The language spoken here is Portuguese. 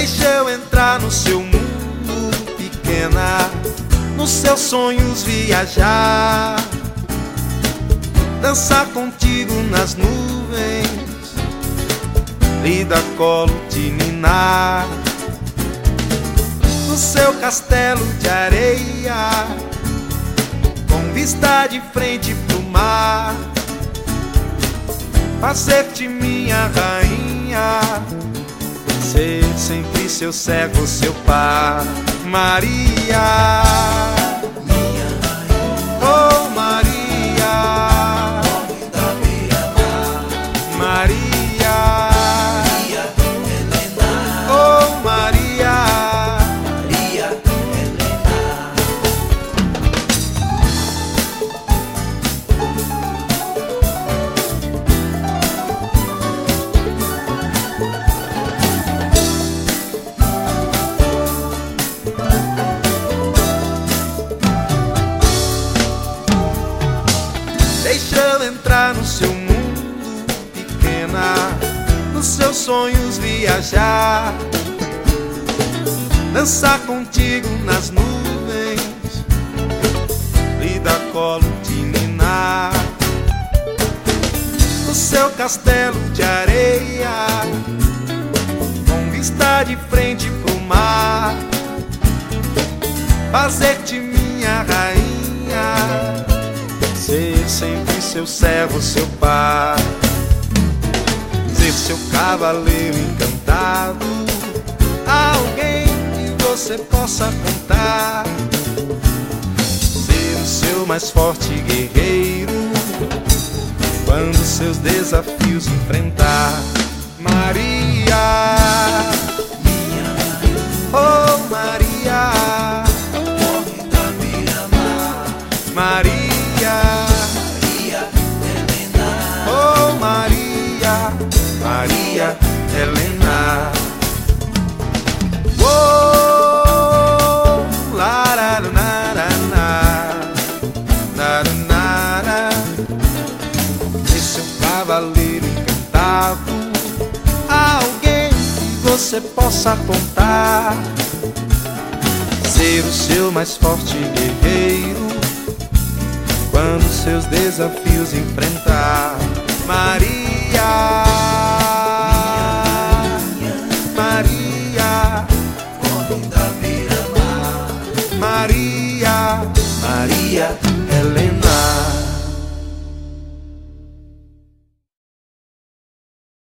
Deixa eu entrar no seu mundo, pequena, nos seus sonhos viajar, dançar contigo nas nuvens, lhe dar colo de ninar, no seu castelo de areia, com vista de frente pro mar, fazer-te minha rainha, ser sempre seu cego, seu par. Maria, minha rainha, oh Maria, convida me amar. Maria, Maria Helena, oh Maria. Maria Helena. Deixa eu entrar no seu mundo, pequena, nos seus sonhos viajar, dançar contigo nas nuvens, lhe dar colo de ninar, no seu castelo de areia, com vista de frente pro mar, fazer-te minha rainha, ser sempre seu servo, seu par, ser seu cavaleiro encantado, alguém que você possa contar, ser o seu mais forte guerreiro, quando seus desafios enfrentar. Maria, Minha rainha, oh Maria, convida me amar. Maria, Maria Helena, oh Maria, Maria Helena. Oh, la la la la la la la. Esse é um cavaleiro encantado, alguém que você possa contar, ser o seu mais forte guerreiro, quando seus desafios enfrentar. Maria, Maria, convida me amar. Maria, Maria